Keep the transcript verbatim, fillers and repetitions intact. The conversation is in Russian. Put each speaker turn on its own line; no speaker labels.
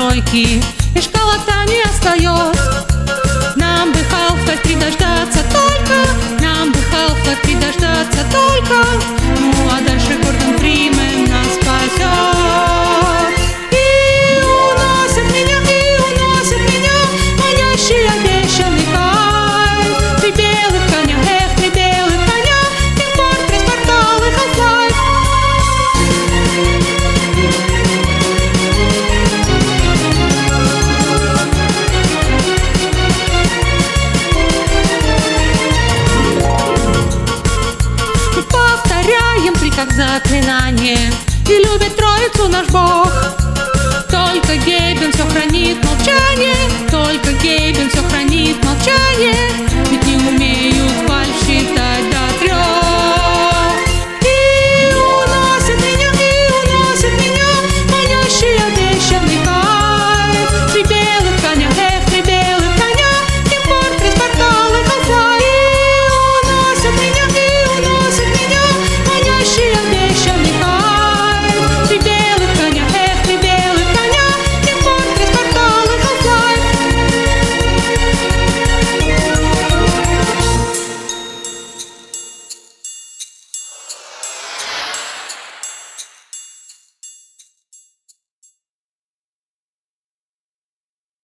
тройки, и шкала-то не остает. Нам бы Half-Life три дождаться только, нам бы Half-Life три дождаться только. Ну а дальше Гордон Фримен нас спасет. И уносит меня, и уносит меня манящий обещанный кайф. Три белых коня, эх, три белых коня, импорт, пресс-портал и Half-Life. Повторяем три как заклинание, и любит троицу наш Бог. Только Гейбен все хранит молчание, только Гейбен все хранит молчание.